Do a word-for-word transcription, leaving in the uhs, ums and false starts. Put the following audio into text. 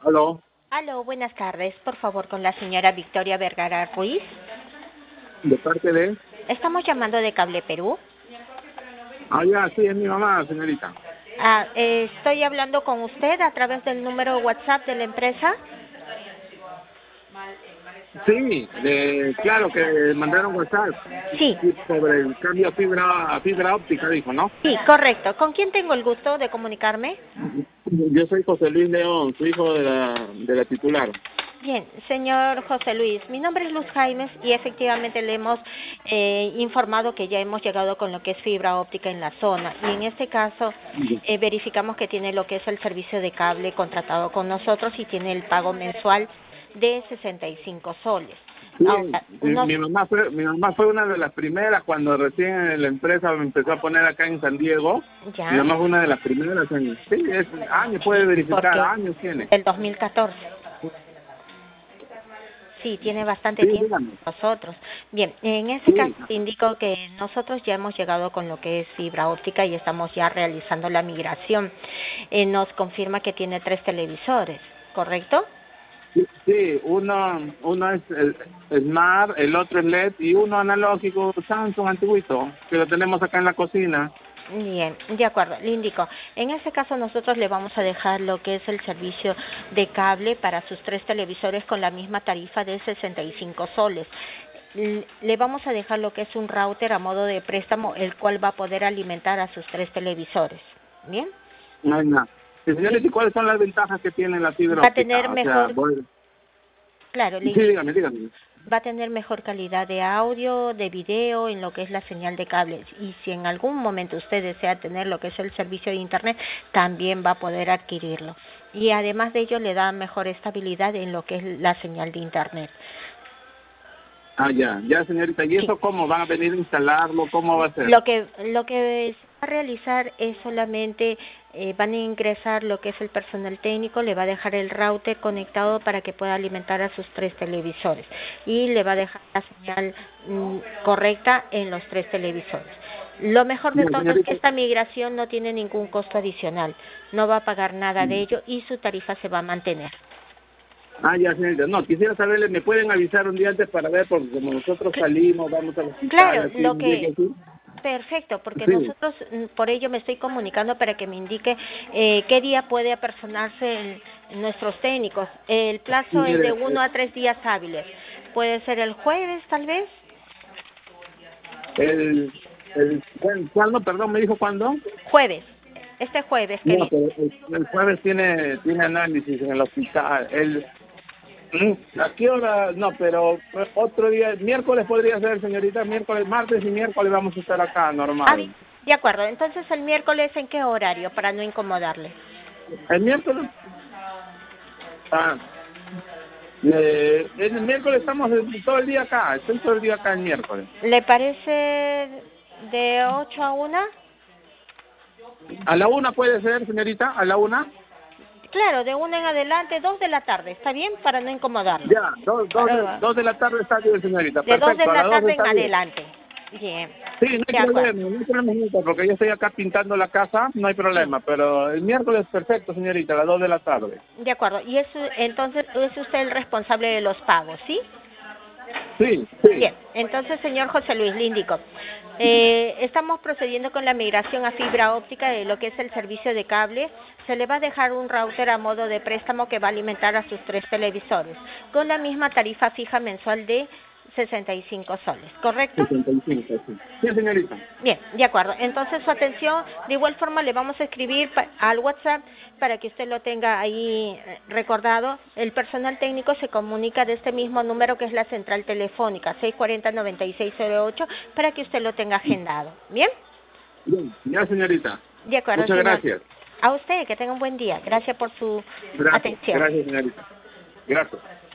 Aló, Aló, buenas tardes. Por favor, con la señora Victoria Vergara Ruiz. ¿de parte de? Estamos llamando de Cable Perú. Ah, ya, sí, es mi mamá, señorita. Ah, eh, estoy hablando con usted a través del número WhatsApp de la empresa. Sí, de, claro que mandaron WhatsApp Sí, sobre el cambio a fibra, a fibra óptica, dijo, ¿no? sí, correcto. ¿Con quién tengo el gusto de comunicarme? Yo soy José Luis León, su hijo de la, de la titular. Bien, señor José Luis, mi nombre es Luz Jaimes y efectivamente le hemos eh, informado que ya hemos llegado con lo que es fibra óptica en la zona y en este caso eh, verificamos que tiene lo que es el servicio de cable contratado con nosotros y tiene el pago mensual de sesenta y cinco soles. Sí, Ahora, mi, nos, mi mamá fue, mi mamá fue una de las primeras cuando recién la empresa me empezó a poner acá en San Diego. Mi ya, mamá fue una de las primeras en, sí, es años, puede verificar, porque años tiene. el dos mil catorce. Sí, tiene bastante Sí, tiempo dígame. con nosotros. Bien, en ese caso Sí, te indico que nosotros ya hemos llegado con lo que es fibra óptica y estamos ya realizando la migración. Eh, nos confirma que tiene tres televisores, ¿correcto? sí, sí, uno, uno es el Smart, el otro es L E D y uno analógico Samsung antiguito, que lo tenemos acá en la cocina. Bien, de acuerdo, le indico. En ese caso nosotros le vamos a dejar lo que es el servicio de cable para sus tres televisores con la misma tarifa de sesenta y cinco soles. L- Le vamos a dejar lo que es un router a modo de préstamo, el cual va a poder alimentar a sus tres televisores. Bien, No hay nada. Y y señorita, ¿y cuáles son las ventajas que tiene la fibra va a tener óptica? O sea, mejor, voy... claro, le Sí, indico. dígame, dígame. Va a tener mejor calidad de audio, de video, en lo que es la señal de cables. Y si en algún momento usted desea tener lo que es el servicio de Internet, también va a poder adquirirlo. Y además de ello, le da mejor estabilidad en lo que es la señal de Internet. Ah, ya, ya, señorita. ¿Y Sí. eso cómo? ¿Van a venir a instalarlo? ¿Cómo va a ser? Lo que lo que se va a realizar es solamente eh, van a ingresar lo que es el personal técnico, le va a dejar el router conectado para que pueda alimentar a sus tres televisores y le va a dejar la señal mm, correcta en los tres televisores. Lo mejor de Ya, todo es que señorita. esta migración no tiene ningún costo adicional, no va a pagar nada de ello y su tarifa se va a mantener. Ah, ya, señorita. No, quisiera saberle, ¿me pueden avisar un día antes para ver? Porque como nosotros salimos, vamos al hospital, Claro, así, lo un día que que así. perfecto, porque Sí. nosotros mm, por ello me estoy comunicando para que me indique eh, qué día puede apersonarse el- nuestros técnicos. El plazo es de Mire, uno eh, a tres días hábiles. Puede ser el jueves, tal vez. el, el, ¿cuál- ¿cuándo? Perdón, ¿me dijo cuándo? Jueves. Este jueves que No, viene. pero el, el jueves tiene, tiene análisis en el hospital. El, mm, ¿a qué hora? No, pero eh, otro día, miércoles podría ser, señorita, miércoles, martes y miércoles vamos a estar acá, Ah, bien, normal. de acuerdo. Entonces el miércoles en qué horario para no incomodarle. El miércoles, ah, eh, el miércoles estamos el- todo el día acá, estoy todo el día acá el miércoles. ¿Le parece de ocho a una? ¿A la una puede ser, señorita? ¿A la una? Claro, de una en adelante, dos de la tarde, ¿está bien? Para no incomodarlo. Ya, dos, dos, de, Para- dos de la tarde está bien, señorita. De dos de Perfecto, a la las dos tarde está en bien. adelante. Bien, Sí, no hay de acuerdo. problema, no hay problema, señorita, porque yo estoy acá pintando la casa, no hay Sí, problema, pero el miércoles perfecto, señorita, a las dos de la tarde. de acuerdo. Y eso, entonces es usted el responsable de los pagos, ¿sí? Sí, sí. Bien, entonces, señor José Luis, le indico. Eh, estamos procediendo con la migración a fibra óptica de lo que es el servicio de cable. Se le va a dejar un router a modo de préstamo que va a alimentar a sus tres televisores, con la misma tarifa fija mensual de sesenta y cinco soles, ¿correcto? sesenta y cinco, sí. Sí, señorita. Bien, de acuerdo. Entonces su atención, de igual forma le vamos a escribir pa- al WhatsApp para que usted lo tenga ahí eh, recordado. El personal técnico se comunica de este mismo número que es la central telefónica, seis cuatro cero, nueve seis cero ocho, para que usted lo tenga agendado. ¿Bien? Bien, ya, señorita. De acuerdo, Muchas señor. gracias. A usted, que tenga un buen día. Gracias por su Gracias, atención. gracias, señorita. Gracias.